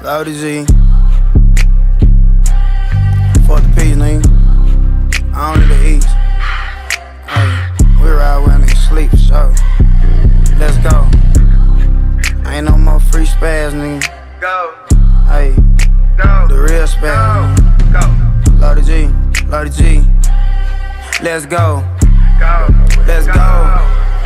Loaded G. Fuck the peas, nigga. I don't need to eat. Hey, we ride where niggas sleep, for sure. Let's go. Ain't no more free spaz, nigga. Go. Hey, Go. the real spaz, nigga. Go. Loaded G, loaded G. Let's go. Go. Let's go.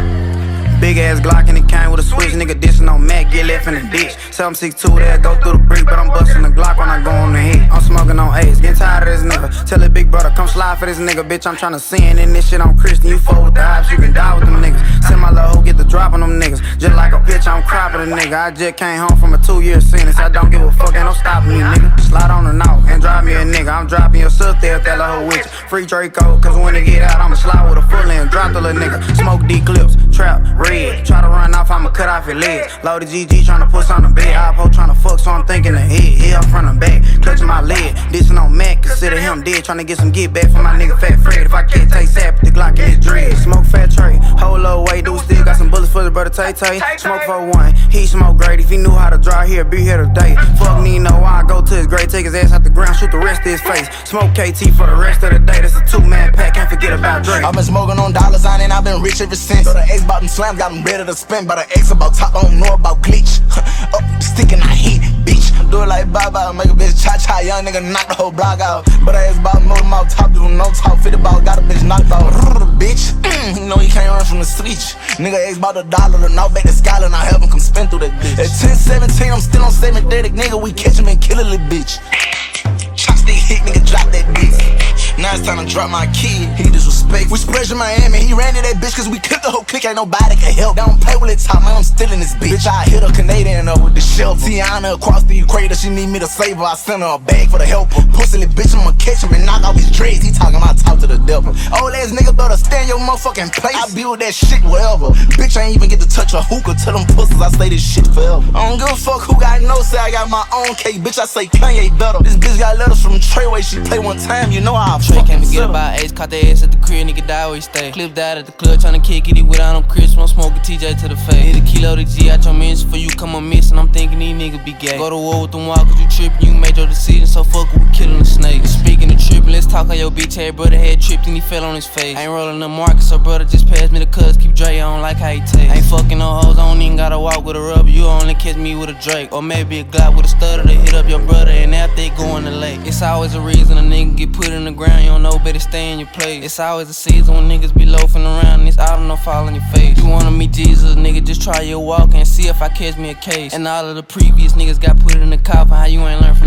Big ass Glock and it came with a switch. Nigga dissing on Mac, get left in the ditch. 762 there, go through the brick, but I'm busting the Glock when I go on the hit. I'm smoking on Ace, getting tired of this nigga. Tell it big brother, come slide for this nigga. Bitch, I'm tryna sin in this shit on Christian. You fuck with the hypes, you can die with them niggas. Send my little hoe, get the drop on them niggas. Just like a bitch, I'm cropping a nigga. I just came home from a 2-year sentence. I don't give a fuck, ain't no stopping me, nigga. Slide on the knob and drive me a nigga. I'm dropping your sister if that little hoe with you. Free Draco, cause when they get out, I'ma slide with a full end. Drop the little nigga. Smoke D clips, trap, red. Try to run off, I'ma cut off your legs. Loaded GG tryna push on the bed. Oppo tryna fuck, so I'm thinking ahead. Yeah, up front and back, clutching my leg. Dissing on Mac, consider him dead. Tryna get some get back from my nigga Fat Fred. If I can't take sap, the Glock in his dread. Smoke fat tray, whole low weight, dude still got some bullets for the brother Tay Tay. Smoke for one, he smoke great. If he knew how to draw here, be here today. Fuck Nino, I go to his grave, take his ass out the ground, shoot the rest of his face. Smoke KT for the rest of the day. That's a 2-man pack, can't forget about Drake. I've been smoking on dollars on and I've been rich ever since. So the X bought them slams, got them ready to spin. But the X about top, I don't know about glitch. Up the stick and I hit, bitch. Do it like bye-bye, make a bitch cha-cha. Young nigga knock the whole block out. But I ask about motor mouth, top, do no talk. 50 ball, got a bitch knocked out. Bitch, you know he can't run from the switch. Nigga ask about the dollar, to knock back the skyline. And I help him come spin through that bitch. At 10-17, I'm still on 7 dating nigga. We catch him and kill a little bitch. Chopstick hit, nigga, drop that bitch. Now it's time to drop my kid. He disrespect. We spread in Miami. He ran to that bitch cause we killed the whole clique. Ain't nobody can help. Don't play with it, top man. I'm still in this bitch. I hit a Canadian up with the shelf. Tiana across the equator. She need me to save her. I sent her a bag for the helper. Pussy little bitch, I'ma catch him and knock off his dreads. He talking about talk to the devil. Old ass nigga better stand your motherfucking place. I build that shit wherever. Bitch, I ain't even get to touch a hookah. Tell them pussies I say this shit forever. I don't give a fuck who got no say. I got my own cake. Bitch, I say Kanye better. This bitch got letters from Treyway. She play one time, you know I'll Trey came fucking to get about Ace, caught their ass at the crib, nigga die where he stay. Clipped out at the club, tryna kick it without no crisp. I'm smoking TJ to the face. Hit a kilo to G out your mention for you come on missing. I'm thinking these niggas be gay. Go to war with them wild cause you trippin', you made your decision, so fuck with killing the snake. Speaking of trippin', let's talk how your bitch had brother had tripped and he fell on his face. Ain't rolling the market, so brother just passed me the cuz, keep Dre, I don't like how he taste. Ain't fucking no hoes, I don't even gotta walk with a rubber. You only catch me with a Drake, or maybe a Glock with a stutter to hit up your brother, and after they go in the lake. It's always a reason a nigga get put in the ground, you don't know better stay in your place. It's always a season when niggas be loafing around and it's autumn no fall in your face. You wanna meet Jesus, nigga, just try your walk and see if I catch me a case. And all of the previous niggas got put in the coffin, how you ain't learn from